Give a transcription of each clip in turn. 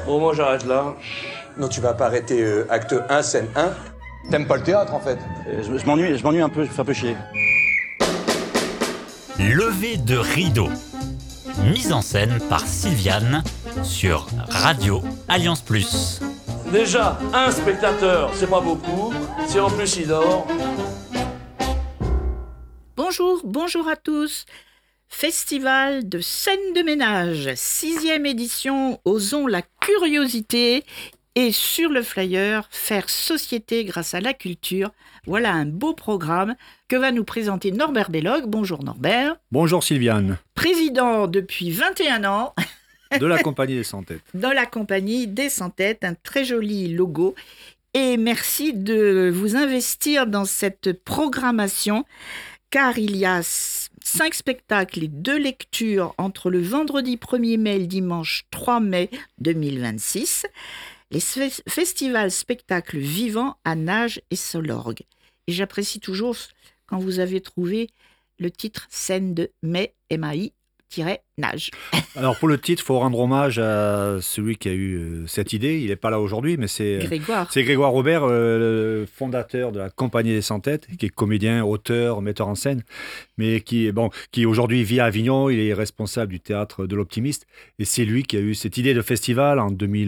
Bon, moi j'arrête là. Non, tu vas pas arrêter acte 1, scène 1. T'aimes pas le théâtre, en fait? Je m'ennuie un peu, je me fais un peu chier. Lever de rideau. Mise en scène par Sylviane sur Radio Alliance Plus. Déjà, un spectateur, c'est pas beaucoup. Si en plus il dort. Bonjour à tous. Festival de scène de ménage, 6e édition, osons la curiosité. Et sur le flyer, faire société grâce à la culture. Voilà un beau programme que va nous présenter Norbert Belloc. Bonjour Norbert. Bonjour Sylviane. Président depuis 21 ans. De la Compagnie des 100 Têtes. Dans la Compagnie des 100 Têtes, un très joli logo. Et merci de vous investir dans cette programmation, car il y a 5 spectacles et 2 lectures entre le vendredi 1er mai et le dimanche 3 mai 2026. Les festivals spectacles vivants à Nage et Solorgue. Et j'apprécie toujours quand vous avez trouvé le titre Scène de mai, MAI-Nage. Alors pour le titre, il faut rendre hommage à celui qui a eu cette idée. Il n'est pas là aujourd'hui, mais c'est Grégoire Robert, le fondateur de la Compagnie des 100 Têtes, qui est comédien, auteur, metteur en scène, mais qui aujourd'hui vit à Avignon. Il est responsable du théâtre de l'Optimiste. Et c'est lui qui a eu cette idée de festival en 2000,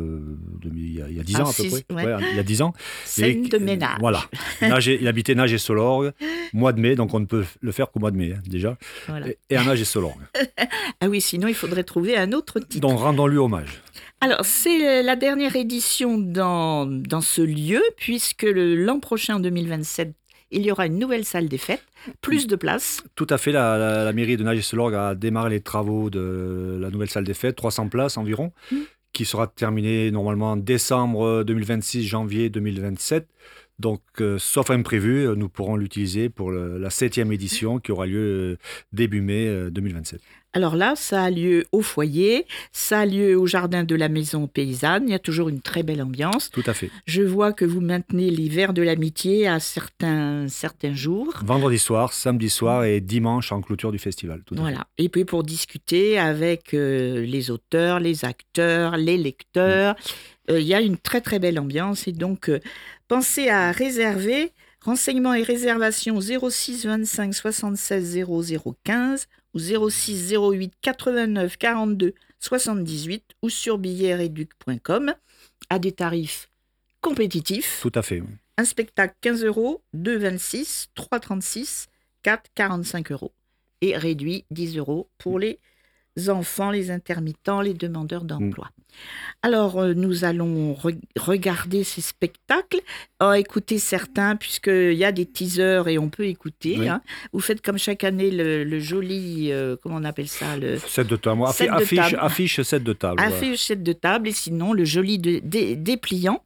il y a 10 ans à peu près. Ouais. Il y a 10 ans. Scène de ménage. Voilà. Il habitait Nage et Solorgue, mois de mai, donc on ne peut le faire qu'au mois de mai, déjà. Voilà. Et à Nage et Solorgue. Ah oui, sinon il faudrait trouver un autre titre. Donc rendons-lui hommage. Alors, c'est la dernière édition dans ce lieu, puisque l'an prochain, en 2027, il y aura une nouvelle salle des fêtes, plus de places. Tout à fait, la mairie de Nage et Solorgue a démarré les travaux de la nouvelle salle des fêtes, 300 places environ, qui sera terminée normalement en décembre 2026, janvier 2027. Donc, sauf imprévu, nous pourrons l'utiliser pour la 7e édition qui aura lieu début mai 2027. Alors là, ça a lieu au foyer, ça a lieu au jardin de la maison paysanne. Il y a toujours une très belle ambiance. Tout à fait. Je vois que vous maintenez les verres de l'amitié à certains jours. Vendredi soir, samedi soir et dimanche en clôture du festival. Voilà. Et puis pour discuter avec les auteurs, les acteurs, les lecteurs, il y a une très très belle ambiance. Et donc, pensez à réserver. Renseignements et réservations 06 25 76 00 15 ou 06 08 89 42 78 ou sur billetreduc.com à des tarifs compétitifs. Tout à fait. Oui. Un spectacle 15 €, 2 26, 3 36, 4 45 € et réduit 10 € pour les enfants, les intermittents, les demandeurs d'emploi. Alors, nous allons regarder ces spectacles, écouter certains, puisqu'il y a des teasers et on peut écouter. Oui. Hein. Vous faites comme chaque année le joli, comment on appelle ça, set de table. Affiche set de table. Affiche set de table et sinon le joli dépliant.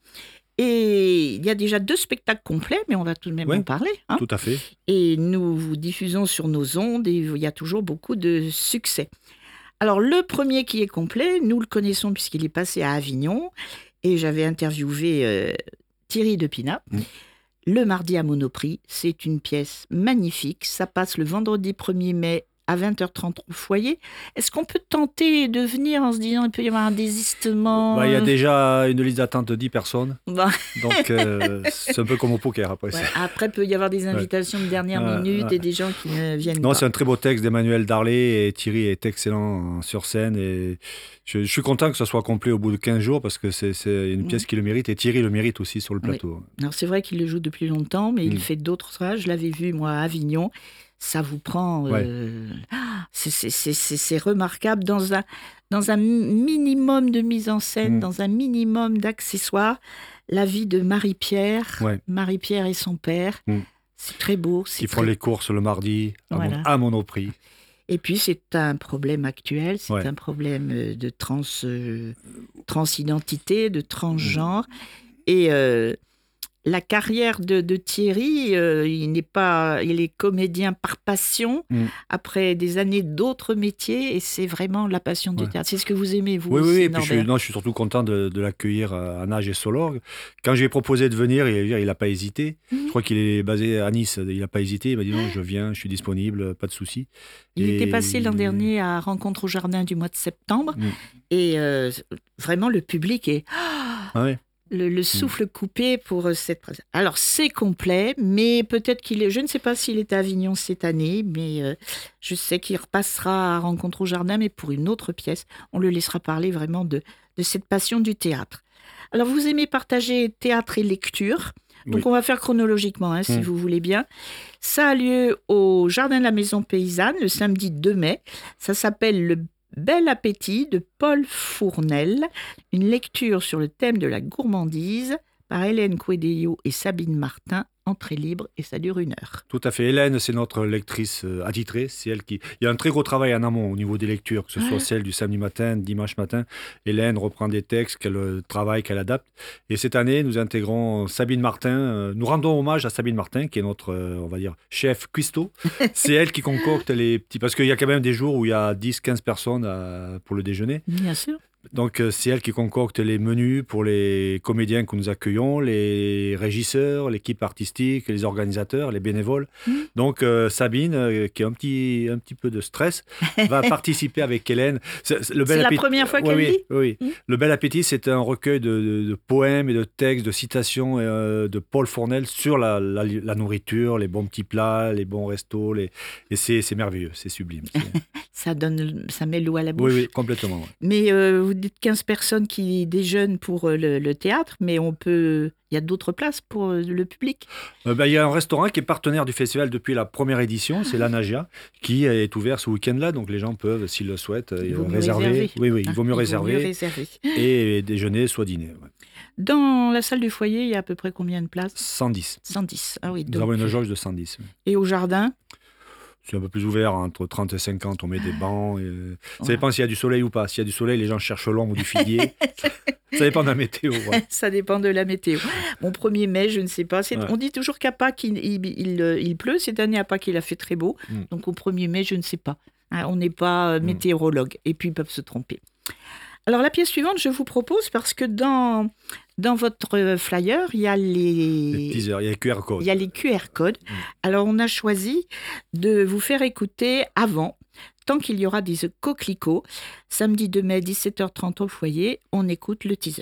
Et il y a déjà 2 spectacles complets, mais on va tout de même en parler. Hein. Tout à fait. Et nous vous diffusons sur nos ondes et il y a toujours beaucoup de succès. Alors, le premier qui est complet, nous le connaissons puisqu'il est passé à Avignon et j'avais interviewé Thierry Depinat. Le mardi à Monoprix, c'est une pièce magnifique. Ça passe le vendredi 1er mai à 20h30 au foyer. Est-ce qu'on peut tenter de venir en se disant qu'il peut y avoir un désistement? Il y a déjà une liste d'attente de 10 personnes. Donc, c'est un peu comme au poker après. Ouais, après, il peut y avoir des invitations de dernière minute et des gens qui ne viennent pas. Non, c'est un très beau texte d'Emmanuel Darlé et Thierry est excellent sur scène. Et je suis content que ce soit complet au bout de 15 jours parce que c'est une pièce qui le mérite et Thierry le mérite aussi sur le plateau. Oui. Alors, c'est vrai qu'il le joue depuis longtemps, mais il fait d'autres choses. Je l'avais vu, moi, à Avignon. Ça vous prend... c'est remarquable dans un minimum de mise en scène, dans un minimum d'accessoires. La vie de Marie-Pierre, Marie-Pierre et son père, c'est très beau. Qui font les courses le mardi à Monoprix. Et puis, c'est un problème actuel, c'est un problème de transidentité, de transgenre. Et la carrière de Thierry, il est comédien par passion, après des années d'autres métiers, et c'est vraiment la passion du théâtre. C'est ce que vous aimez, vous aussi, et puis je suis surtout content de l'accueillir à Nage et Solorg. Quand je lui ai proposé de venir, il n'a pas hésité. Je crois qu'il est basé à Nice, il n'a pas hésité. Il m'a dit non, je viens, je suis disponible, pas de souci. Il était passé l'an dernier à Rencontre au Jardin du mois de septembre, et vraiment le public est... Le souffle coupé pour cette présence. Alors, c'est complet, mais peut-être qu'il est... Je ne sais pas s'il est à Avignon cette année, mais je sais qu'il repassera à Rencontre au Jardin, mais pour une autre pièce. On le laissera parler vraiment de cette passion du théâtre. Alors, vous aimez partager théâtre et lecture. Donc, on va faire chronologiquement, si vous voulez bien. Ça a lieu au Jardin de la Maison Paysanne, le samedi 2 mai. Ça s'appelle Le Bel Appétit de Paul Fournel, une lecture sur le thème de la gourmandise par Hélène Coedello et Sabine Martin, entrée libre, et ça dure 1 heure. Tout à fait. Hélène, c'est notre lectrice attitrée. C'est elle qui... Il y a un très gros travail en amont au niveau des lectures, que ce soit celle du samedi matin, dimanche matin. Hélène reprend des textes qu'elle travaille, qu'elle adapte. Et cette année, nous intégrons Sabine Martin. Nous rendons hommage à Sabine Martin, qui est notre, on va dire, chef cuistot. C'est elle qui concocte les petits... Parce qu'il y a quand même des jours où il y a 10-15 personnes pour le déjeuner. Bien sûr. Donc, c'est elle qui concocte les menus pour les comédiens que nous accueillons, les régisseurs, l'équipe artistique, les organisateurs, les bénévoles. Donc, Sabine, qui a un petit peu de stress, va participer avec Hélène. C'est la première fois qu'elle lit ? Oui. Le Bel Appétit, c'est un recueil de poèmes et de textes, de citations de Paul Fournel sur la nourriture, les bons petits plats, les bons restos. Et c'est merveilleux, c'est sublime. Ça met l'eau à la bouche. Oui, complètement. Ouais. Mais vous dites 15 personnes qui déjeunent pour le théâtre, mais il y a d'autres places pour le public. Il y a un restaurant qui est partenaire du festival depuis la première édition, c'est la Nagia, qui est ouvert ce week-end-là, donc les gens peuvent, s'ils le souhaitent, réserver. Oui, il vaut mieux réserver. Et déjeuner, soit dîner. Ouais. Dans la salle du foyer, il y a à peu près combien de places ? 110. 110, ah oui. Nous avons une jauge de 110. Oui. Et au jardin ? C'est un peu plus ouvert, entre 30 et 50, on met des bancs. Ça dépend s'il y a du soleil ou pas. S'il y a du soleil, les gens cherchent l'ombre ou du figuier. Ça dépend de la météo. Ouais. Ça dépend de la météo. Bon, 1er mai, je ne sais pas. On dit toujours qu'à Pâques, il pleut. Cette année, à Pâques, il a fait très beau. Donc au 1er mai, je ne sais pas. On n'est pas météorologue. Et puis, ils peuvent se tromper. Alors, la pièce suivante, je vous propose, parce que dans votre flyer, il y a les teasers, il y a les QR codes. Il y a les QR codes. Alors, on a choisi de vous faire écouter avant, tant qu'il y aura des coquelicots. Samedi 2 mai, 17h30 au foyer, on écoute le teaser.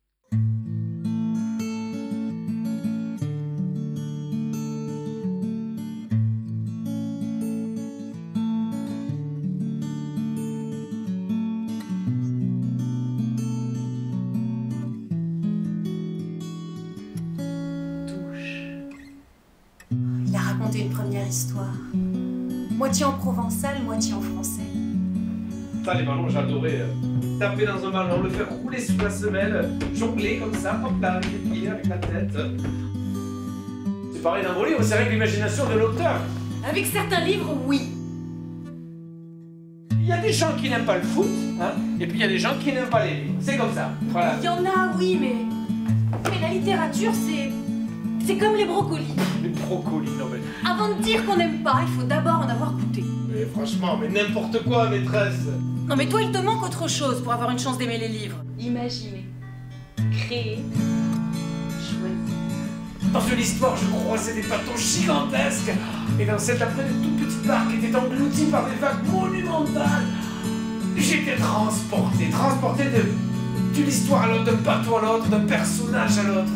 Une première histoire, moitié en provençal, moitié en français. Ça, les ballons, j'adorais taper dans un ballon, le faire rouler sous la semelle, jongler comme ça, hop là, avec les pieds, avec la tête. C'est pareil dans vos livres, c'est avec l'imagination de l'auteur. Avec certains livres, oui. Il y a des gens qui n'aiment pas le foot, et puis il y a des gens qui n'aiment pas les livres. C'est comme ça. Voilà. Il y en a, oui, mais la littérature, c'est comme les brocolis. Les brocolis, non mais... Avant de dire qu'on n'aime pas, il faut d'abord en avoir goûté. Mais franchement, mais n'importe quoi, maîtresse. Non mais toi, il te manque autre chose pour avoir une chance d'aimer les livres. Imaginer, créer, choisir. Dans une histoire, je croisais des bateaux gigantesques. Et dans cette après de toute petite barque était engloutie par des vagues monumentales. J'étais transporté d'une histoire à l'autre, d'un bateau à l'autre, d'un personnage à l'autre.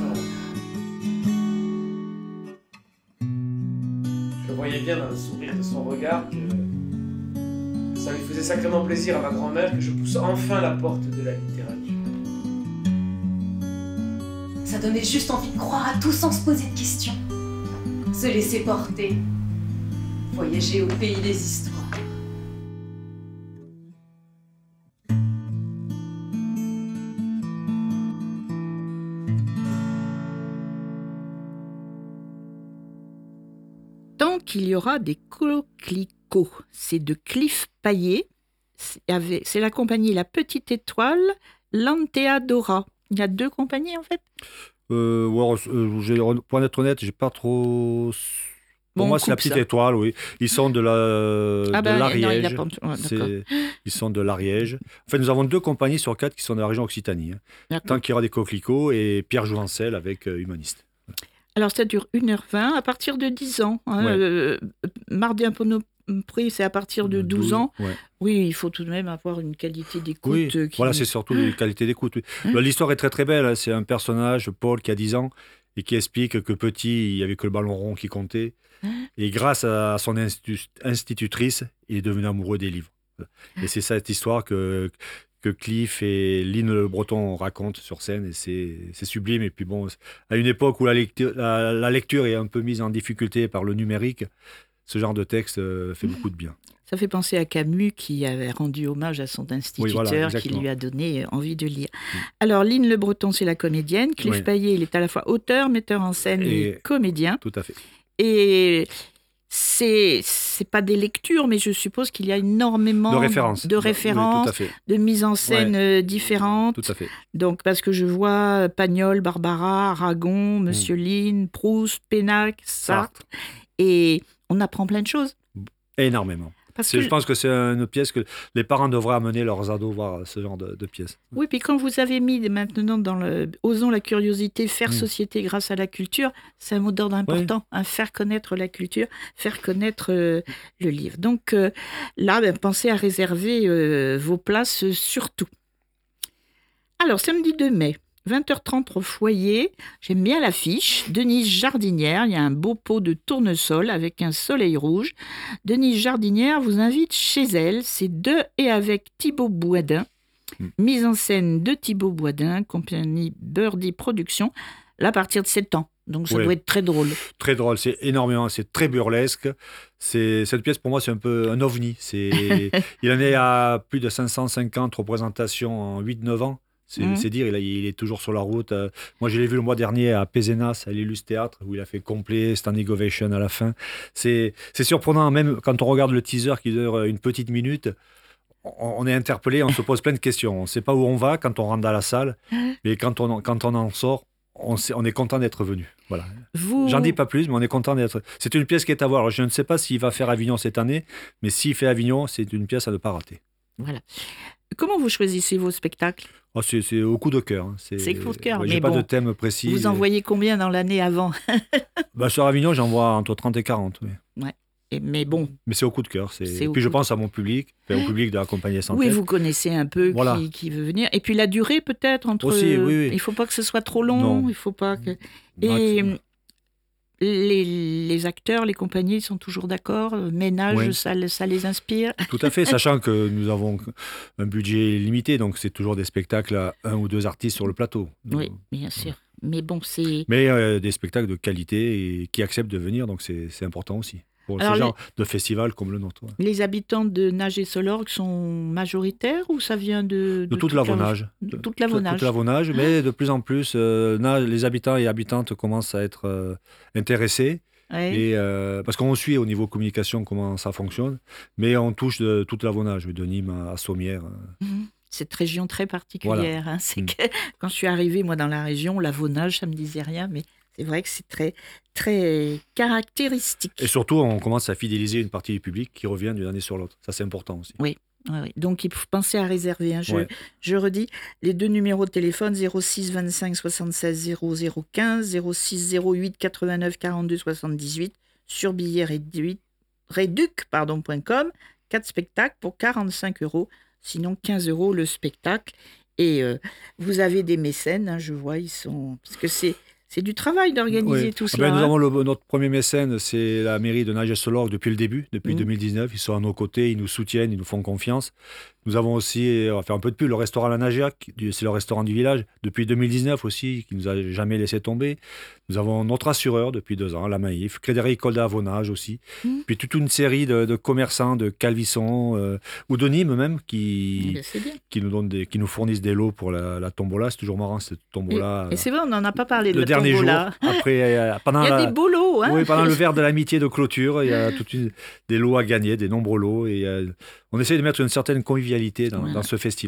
Je voyais bien dans le sourire de son regard que ça lui faisait sacrément plaisir à ma grand-mère que je pousse enfin la porte de la littérature. Ça donnait juste envie de croire à tout sans se poser de questions. Se laisser porter. Voyager au pays des histoires. qu'il y aura des coquelicots. C'est de Cliff Paillet. C'est la compagnie La Petite Étoile, l'Anteadora. Il y a 2 compagnies en fait. Pour être honnête, j'ai pas trop... Pour moi, c'est la petite étoile, oui. Ils sont de l'Ariège. Ils sont de l'Ariège. En fait, nous avons 2 compagnies sur 4 qui sont de la région Occitanie. Tant qu'il y aura des coquelicots et Pierre Jouvencel avec Humaniste. Alors, ça dure 1h20 à partir de 10 ans. Mardi un peu prix, c'est à partir de 12 ans. Ouais. Oui, il faut tout de même avoir une qualité d'écoute. Oui, voilà, c'est surtout une qualité d'écoute. Oui. L'histoire est très très belle. C'est un personnage, Paul, qui a 10 ans et qui explique que petit, il n'y avait que le ballon rond qui comptait. Et grâce à son institutrice, il est devenu amoureux des livres. Et c'est cette histoire que Cliff et Lynn Le Breton racontent sur scène, et c'est sublime. Et puis bon, à une époque où la lecture est un peu mise en difficulté par le numérique, ce genre de texte fait beaucoup de bien. Ça fait penser à Camus qui avait rendu hommage à son instituteur, qui lui a donné envie de lire. Alors, Lynn Le Breton, c'est la comédienne. Cliff Paillet, il est à la fois auteur, metteur en scène et comédien. Tout à fait. Et c'est pas des lectures, mais je suppose qu'il y a énormément de références, oui, de mises en scène différentes. Tout à fait. Donc, parce que je vois Pagnol, Barbara, Aragon, Monsieur Lynn, Proust, Pénac, Sartre. Et on apprend plein de choses. Énormément. Je pense que c'est une pièce que les parents devraient amener leurs ados voir ce genre de pièce. Oui, puis quand vous avez mis maintenant dans le « Osons la curiosité, faire société grâce à la culture », c'est un mot d'ordre important, faire connaître la culture, faire connaître le livre. Donc là, pensez à réserver vos places surtout. Alors, samedi 2 mai. 20h30 au foyer, j'aime bien l'affiche. Denise Jardinière, il y a un beau pot de tournesol avec un soleil rouge. Denise Jardinière vous invite chez elle, c'est de et avec Thibaut Boisdin. Mise en scène de Thibaut Boisdin, compagnie Birdie Productions, là à partir de 7 ans. Donc ça doit être très drôle. Très drôle, c'est énormément, c'est très burlesque. Cette pièce pour moi c'est un peu un ovni. Il en est à plus de 550 représentations en 8-9 ans. C'est dire, il est toujours sur la route. Moi, je l'ai vu le mois dernier à Pézenas, à l'Illus Théâtre, où il a fait complet, standing ovation à la fin. C'est surprenant, même quand on regarde le teaser qui dure une petite minute, on est interpellé, on se pose plein de questions. On ne sait pas où on va quand on rentre dans la salle, mais quand on en sort, on est content d'être venu. Voilà. J'en dis pas plus, mais on est content d'être... C'est une pièce qui est à voir. Alors, je ne sais pas s'il va faire Avignon cette année, mais s'il fait Avignon, c'est une pièce à ne pas rater. Voilà. Comment vous choisissez vos spectacles ? C'est au coup de cœur. C'est coup de cœur. J'ai pas de thème précis. Vous en voyez combien dans l'année avant ? Sur Avignon, j'en vois entre 30 et 40. Oui. Ouais. Mais bon. Mais c'est au coup de cœur. Et puis je pense à mon public, au public de la compagnie Sans Tête. Oui, vous connaissez un peu qui veut venir. Et puis la durée peut-être entre. Aussi, oui. Il faut pas que ce soit trop long. Non. Il faut pas que. Et les acteurs, les compagnies sont toujours d'accord. Ménage, ça les inspire. Tout à fait, sachant que nous avons un budget limité, donc c'est toujours des spectacles à 1 ou 2 artistes sur le plateau. Oui, bien sûr. Mais bon, c'est. Mais des spectacles de qualité et qui acceptent de venir, donc c'est important aussi. Pour ce genre de festival comme le nôtre. Les habitants de Nage et Solorgues sont majoritaires ou ça vient de toute l'Avonage. De toute l'Avonage. Toute l'Avonage, mais de plus en plus, les habitants et habitantes commencent à être intéressés. Et, parce qu'on suit au niveau communication comment ça fonctionne, mais on touche de toute l'Avonage, de Nîmes à Sommières. Cette région très particulière. Voilà. C'est que quand je suis arrivée, moi, dans la région, l'Avonage, ça ne me disait rien, mais c'est vrai que c'est très, très caractéristique. Et surtout, on commence à fidéliser une partie du public qui revient d'une année sur l'autre. Ça, c'est important aussi. Oui. Donc, il faut penser à réserver. Je redis, les 2 numéros de téléphone, 06 25 76 00 15, 06 08 89 42 78, sur billet réduc.com, 4 spectacles pour 45 €, sinon 15 € le spectacle. Et vous avez des mécènes, je vois, ils sont... Parce que c'est du travail d'organiser tout cela. Nous avons notre premier mécène, c'est la mairie de Nage-et-Solorgues depuis le début, depuis 2019. Ils sont à nos côtés, ils nous soutiennent, ils nous font confiance. Nous avons aussi, on va faire un peu de pub, le restaurant La Nagiac, c'est le restaurant du village, depuis 2019 aussi, qui ne nous a jamais laissé tomber. Nous avons notre assureur depuis 2 ans, la Maïf, Crédéric Colda Avonage aussi. Puis toute une série de commerçants de Calvisson ou de Nîmes même qui nous fournissent des lots pour la tombola. C'est toujours marrant cette tombola. Et c'est vrai, on n'en a pas parlé de la tombola. Le dernier jour, après, pendant il y a des beaux lots. Oui, pendant le verre de l'amitié de clôture, il y a des lots à gagner, des nombreux lots. Et on essaie de mettre une certaine convivialité dans ce festival.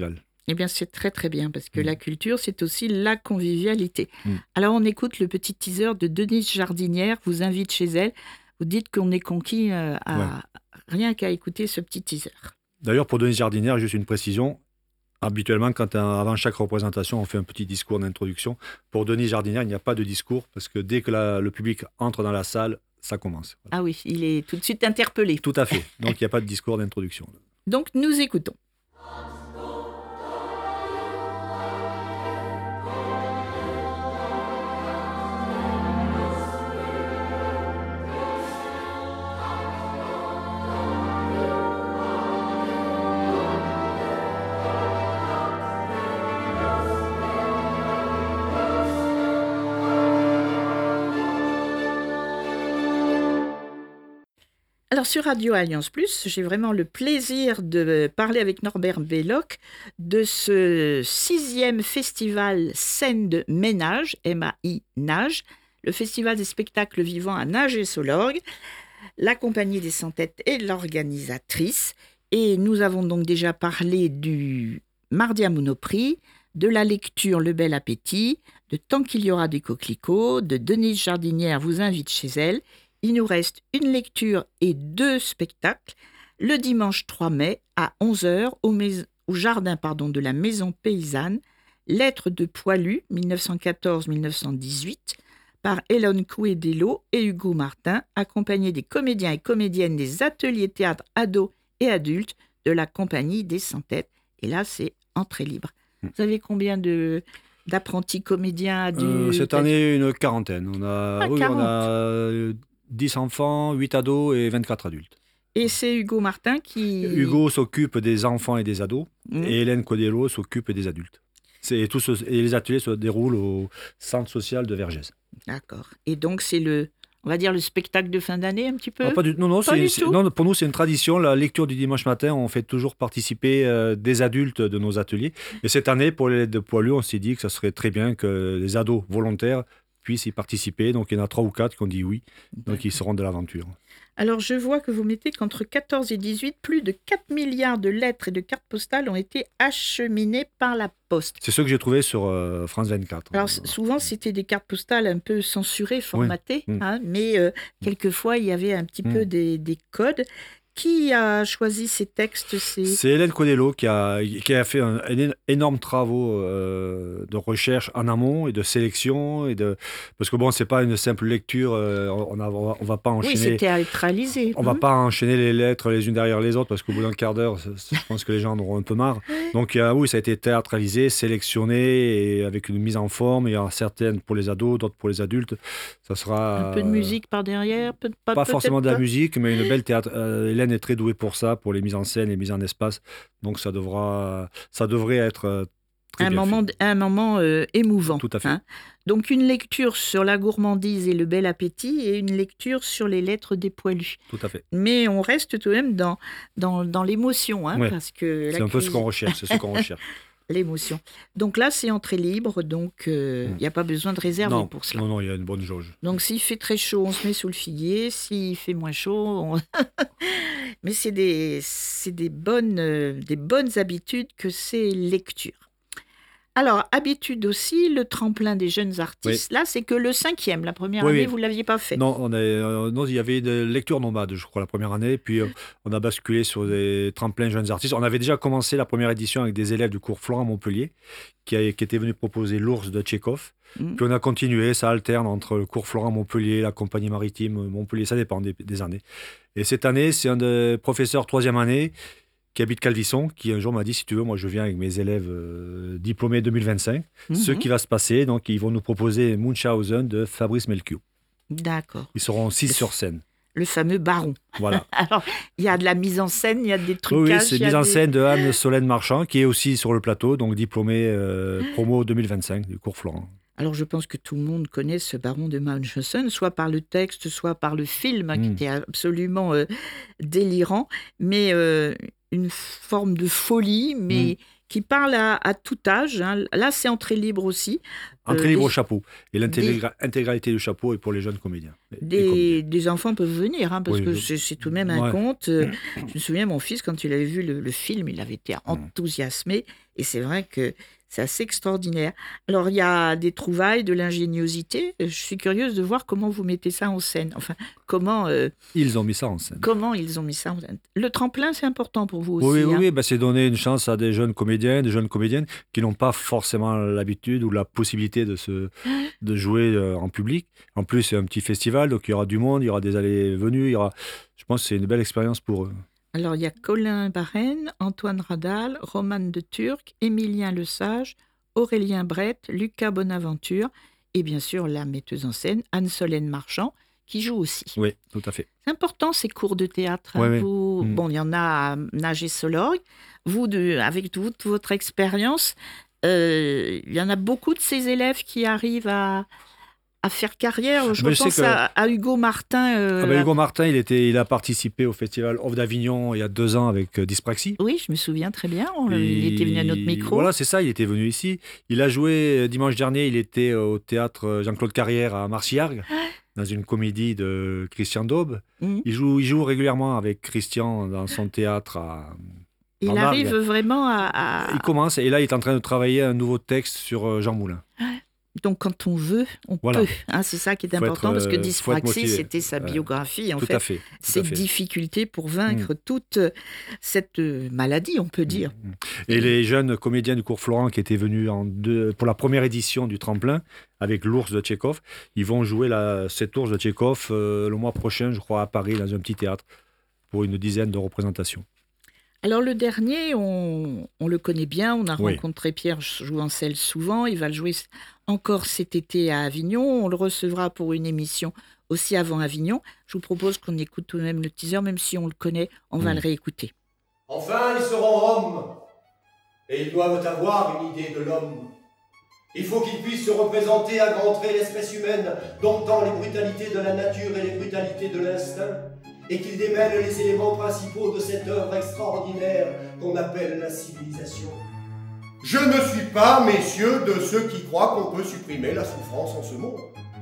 Eh bien, c'est très très bien, parce que la culture, c'est aussi la convivialité. Alors, on écoute le petit teaser de Denise Jardinière, vous invite chez elle. Vous dites qu'on est conquis rien qu'à écouter ce petit teaser. D'ailleurs, pour Denise Jardinière, juste une précision. Habituellement, avant chaque représentation, on fait un petit discours d'introduction. Pour Denise Jardinière, il n'y a pas de discours, parce que dès que le public entre dans la salle, ça commence. Ah oui, il est tout de suite interpellé. Tout à fait. Donc, il n'y a pas de discours d'introduction. Donc, nous écoutons. Alors sur Radio Alliance Plus, j'ai vraiment le plaisir de parler avec Norbert Belloc de ce 6e festival Scène de Ménage, MAI Nage, le festival des spectacles vivants à Nage-et-Solorgues. La Compagnie des 100 Têtes est l'organisatrice et nous avons donc déjà parlé du mardi à Monoprix, de la lecture Le Bel Appétit, de Tant qu'il y aura des coquelicots, de Denise Jardinière vous invite chez elle. Il nous reste une lecture et 2 spectacles le dimanche 3 mai à 11h au jardin de la Maison Paysanne, Lettres de Poilu 1914-1918 par Hélène Coué-Dello et Hugo Martin, accompagnés des comédiens et comédiennes des ateliers théâtre ados et adultes de la Compagnie des 100 Têtes. Et là, c'est entrée libre. Vous avez combien d'apprentis comédiens adultes Cette année, une quarantaine. On a 10 enfants, 8 ados et 24 adultes. Et c'est Hugo Martin qui... Hugo s'occupe des enfants et des ados, et Hélène Coué-Dello s'occupe des adultes. Et les ateliers se déroulent au centre social de Vergès. D'accord. Et donc, c'est on va dire le spectacle de fin d'année un petit peu? Non, pour nous, c'est une tradition. La lecture du dimanche matin, on fait toujours participer des adultes de nos ateliers. Et cette année, pour les lettres de Poilu, on s'est dit que ça serait très bien que les ados volontaires puissent y participer. Donc, il y en a 3 ou 4 qui ont dit oui. Donc, ils seront de l'aventure. Alors, je vois que vous mettez qu'entre 14 et 18, plus de 4 milliards de lettres et de cartes postales ont été acheminées par la poste. C'est ce que j'ai trouvé sur France 24. Alors, souvent, c'était des cartes postales un peu censurées, formatées, mais quelquefois, il y avait un petit peu des codes. Qui a choisi ces textes? C'est Hélène Coué-Dello qui a fait un énorme travaux de recherche en amont et de sélection. Parce que c'est pas une simple lecture, on va pas enchaîner... Oui, c'est théâtralisé. On va pas enchaîner les lettres les unes derrière les autres, parce qu'au bout d'un quart d'heure, je pense que les gens en auront un peu marre. Donc oui, ça a été théâtralisé, sélectionné, et avec une mise en forme. Il y en a certaines pour les ados, d'autres pour les adultes. Ça sera... Un peu de musique par derrière, pas forcément de la musique, mais une belle théâtre. Hélène est très douée pour ça, pour les mises en scène, les mises en espace. Donc ça devrait être très bien fait. Un moment émouvant. Tout à fait. Donc une lecture sur la gourmandise et le bel appétit et une lecture sur les lettres des poilus. Tout à fait. Mais on reste tout de même dans l'émotion. Parce que c'est un peu ce qu'on recherche. C'est ce qu'on recherche. L'émotion. Donc là, c'est entrée libre, donc il n'y a pas besoin de réserver pour cela. Non, il y a une bonne jauge. Donc s'il fait très chaud, on se met sous le figuier. S'il fait moins chaud, mais c'est des bonnes habitudes que ces lectures. Alors, habitude aussi, le tremplin des jeunes artistes. Là, c'est que le 5e. La première année, vous ne l'aviez pas fait. Non, il y avait une lecture nomade, je crois, la première année. Puis, on a basculé sur des tremplins jeunes artistes. On avait déjà commencé la première édition avec des élèves du cours Florent à Montpellier, qui étaient venus proposer l'ours de Tchekhov. Puis, on a continué. Ça alterne entre le cours Florent à Montpellier, la compagnie maritime Montpellier. Ça dépend des années. Et cette année, c'est un des professeurs 3e année qui habite Calvisson, qui un jour m'a dit, si tu veux, moi je viens avec mes élèves diplômés 2025. Ce qui va se passer, donc ils vont nous proposer Munchausen de Fabrice Melchior. D'accord. Ils seront 6 sur scène. Le fameux baron. Voilà. Alors, il y a de la mise en scène, il y a des trucages. Oui, c'est mise en scène de Anne Solène Marchand, qui est aussi sur le plateau, donc diplômée promo 2025 du cours Florent. Alors, je pense que tout le monde connaît ce baron de Munchausen, soit par le texte, soit par le film, qui était absolument délirant, mais une forme de folie, mais qui parle à tout âge. Hein. Là, c'est entrée libre aussi. Entrée libre au chapeau. Et l'intégralité du chapeau est pour les jeunes comédiens. Des enfants peuvent venir, hein, parce que c'est tout de même un conte. Je me souviens, mon fils, quand il avait vu le film, il avait été enthousiasmé. Et c'est vrai que c'est assez extraordinaire. Alors, il y a des trouvailles, de l'ingéniosité. Je suis curieuse de voir comment vous mettez ça en scène. Enfin, comment... ils ont mis ça en scène. Comment ils ont mis ça en scène. Le tremplin, c'est important pour vous aussi. Oui, c'est donner une chance à des jeunes comédiens, des jeunes comédiennes qui n'ont pas forcément l'habitude ou la possibilité de jouer en public. En plus, c'est un petit festival, donc il y aura du monde, il y aura des allées et venues. Je pense que c'est une belle expérience pour eux. Alors, il y a Colin Barène, Antoine Radal, Romane de Turc, Émilien Lesage, Aurélien Brett, Lucas Bonaventure et bien sûr la metteuse en scène Anne-Solène Marchand qui joue aussi. Oui, tout à fait. C'est important ces cours de théâtre. Oui. Bon, il y en a à Nage et Solorgue. Vous, avec toute votre expérience, il y en a beaucoup de ces élèves qui arrivent à faire carrière. Je pense à Hugo Martin. Hugo Martin, il a participé au festival Off d'Avignon il y a 2 ans avec Dyspraxie. Oui, je me souviens très bien. Il était venu à notre micro. Voilà, c'est ça, il était venu ici. Il a joué dimanche dernier, il était au théâtre Jean-Claude Carrière à Marchiargues, dans une comédie de Christian Daube. Il joue régulièrement avec Christian dans son théâtre Il arrive vraiment à... Il commence, et là, il est en train de travailler un nouveau texte sur Jean Moulin. Donc, quand on veut, on peut. Hein, c'est ça qui est important, parce que Dyspraxie, c'était sa biographie, en fait. Ses difficultés pour vaincre toute cette maladie, on peut dire. Et les jeunes comédiens du cours Florent qui étaient venus pour la première édition du Tremplin, avec l'ours de Tchekhov, ils vont jouer cet ours de Tchekhov le mois prochain, je crois, à Paris, dans un petit théâtre, pour une dizaine de représentations. Alors le dernier, on le connaît bien, on a rencontré Pierre Jouvencel souvent, il va le jouer encore cet été à Avignon, on le recevra pour une émission aussi avant Avignon. Je vous propose qu'on écoute tout de même le teaser, même si on le connaît, on va le réécouter. Enfin, ils seront hommes, et ils doivent avoir une idée de l'homme. Il faut qu'ils puissent se représenter à grands traits l'espèce humaine, domptant les brutalités de la nature et les brutalités de l'instinct, et qu'ils démêlent les éléments principaux de cette œuvre extraordinaire qu'on appelle la civilisation. Je ne suis pas, messieurs, de ceux qui croient qu'on peut supprimer la souffrance en ce monde.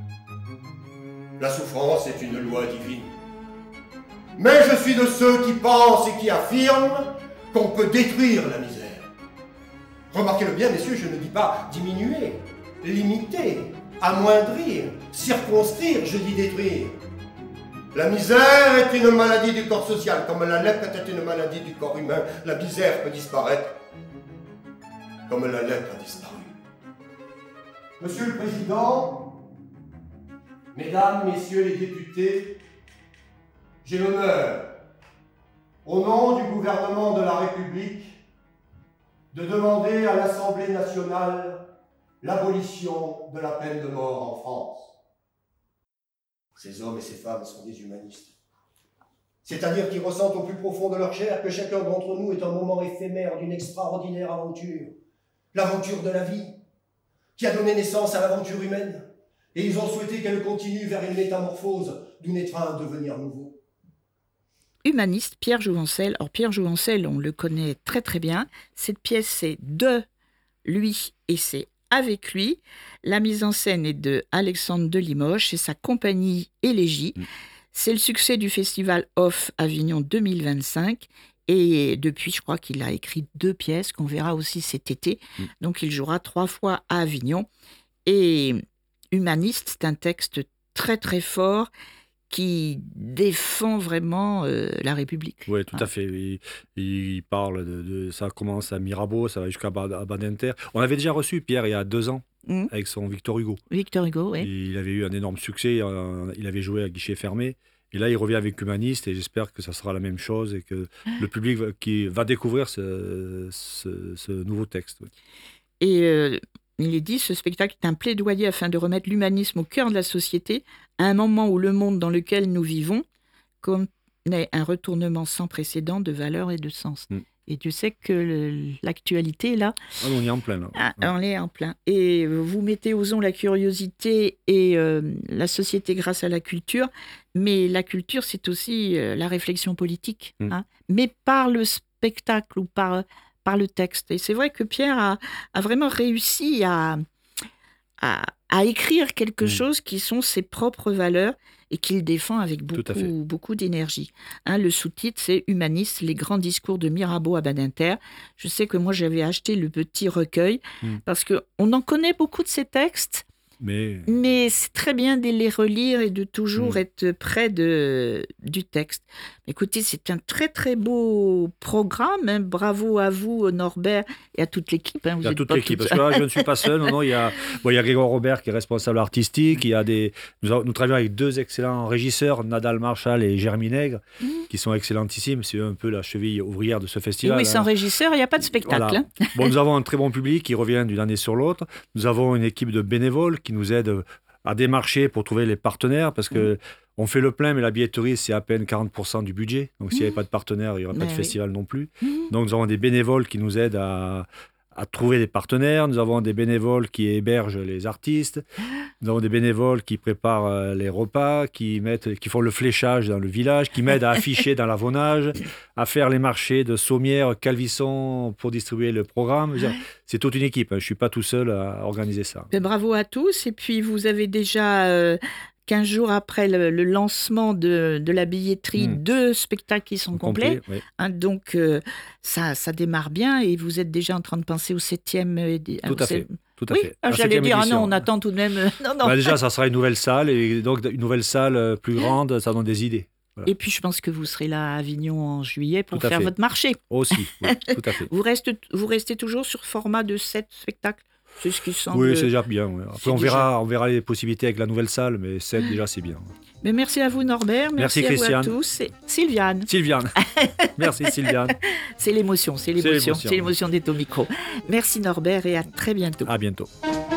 La souffrance est une loi divine. Mais je suis de ceux qui pensent et qui affirment qu'on peut détruire la misère. Remarquez-le bien, messieurs, je ne dis pas diminuer, limiter, amoindrir, circonscrire, je dis détruire. La misère est une maladie du corps social, comme la lèpre était une maladie du corps humain. La misère peut disparaître, comme la lèpre a disparu. Monsieur le Président, Mesdames, Messieurs les députés, j'ai l'honneur, au nom du gouvernement de la République, de demander à l'Assemblée nationale l'abolition de la peine de mort en France. Ces hommes et ces femmes sont des humanistes. C'est-à-dire qu'ils ressentent au plus profond de leur chair que chacun d'entre nous est un moment éphémère d'une extraordinaire aventure. L'aventure de la vie, qui a donné naissance à l'aventure humaine. Et ils ont souhaité qu'elle continue vers une métamorphose d'où naîtra un devenir nouveau. Humaniste, Pierre Jouvencel. Alors Pierre Jouvencel, on le connaît très très bien. Cette pièce, c'est de lui et c'est avec lui. La mise en scène est de Alexandre de Limoges et sa compagnie Élégie. C'est le succès du festival Off Avignon 2025. Et depuis, je crois qu'il a écrit 2 pièces qu'on verra aussi cet été. Donc il jouera 3 fois à Avignon. Et Humaniste, c'est un texte très très fort qui défend vraiment la République. Oui, tout à fait. Il parle de ça commence à Mirabeau, ça va jusqu'à Badinter. On avait déjà reçu Pierre il y a 2 ans avec son Victor Hugo. Victor Hugo, oui. Il avait eu un énorme succès, il avait joué à guichet fermé. Et là, il revient avec Humaniste et j'espère que ça sera la même chose et que le public qui va découvrir ce nouveau texte. Oui. Et il est dit, ce spectacle est un plaidoyer afin de remettre l'humanisme au cœur de la société, à un moment où le monde dans lequel nous vivons connaît un retournement sans précédent de valeurs et de sens. Et tu sais que l'actualité, là... on est en plein, là. On est en plein. Et vous mettez aux ondes la curiosité et la société grâce à la culture, mais la culture, c'est aussi la réflexion politique. Hein, mais par le spectacle ou par par le texte. Et c'est vrai que Pierre a vraiment réussi à écrire quelque chose qui sont ses propres valeurs et qu'il défend avec beaucoup d'énergie. Le sous-titre, c'est « Humaniste, les grands discours de Mirabeau à Badinter ». Je sais que moi, j'avais acheté le petit recueil parce qu'on en connaît beaucoup de ces textes, mais c'est très bien de les relire et de toujours être près du texte. Écoutez, c'est un très très beau programme. Bravo à vous, Norbert, et à toute l'équipe. Vous êtes toute l'équipe, parce que là, je ne suis pas seul. Non, il y a Grégoire Robert qui est responsable artistique. Nous travaillons avec 2 excellents régisseurs, Nadal Marshall et Jérémy Nègre, qui sont excellentissimes. C'est un peu la cheville ouvrière de ce festival. Oui, sans régisseur, il n'y a pas de spectacle. Voilà. Nous avons un très bon public qui revient d'une année sur l'autre. Nous avons une équipe de bénévoles qui nous aident à démarcher pour trouver les partenaires, parce que on fait le plein, mais la billetterie, c'est à peine 40% du budget. Donc, s'il n'y avait pas de partenaires, il n'y aurait pas de festival non plus. Donc, nous avons des bénévoles qui nous aident à trouver des partenaires. Nous avons des bénévoles qui hébergent les artistes. Nous avons des bénévoles qui préparent les repas, qui font le fléchage dans le village, qui m'aident à afficher dans l'avonnage, à faire les marchés de Sommières, Calvisson pour distribuer le programme. C'est toute une équipe. Je ne suis pas tout seul à organiser ça. Bravo à tous. Et puis, vous avez déjà... 15 jours après le lancement de la billetterie, 2 spectacles qui sont complets. Oui. Donc, ça démarre bien et vous êtes déjà en train de penser au 7e. Tout à fait. J'allais dire, on attend tout de même. Non. Déjà, ça sera une nouvelle salle, et donc une nouvelle salle plus grande, ça donne des idées. Voilà. Et puis, je pense que vous serez là à Avignon en juillet pour faire votre marché. Aussi, oui, tout à fait. Vous restez toujours sur format de 7 spectacles? C'est ce qui semble... Oui, c'est déjà bien. Ouais. Après, on verra les possibilités avec la nouvelle salle, mais 7 déjà, c'est bien. Mais merci à vous, Norbert. Merci à vous à tous. Et Sylviane. Merci, Sylviane. C'est l'émotion des Tomicro. Merci, Norbert, et à très bientôt. À bientôt.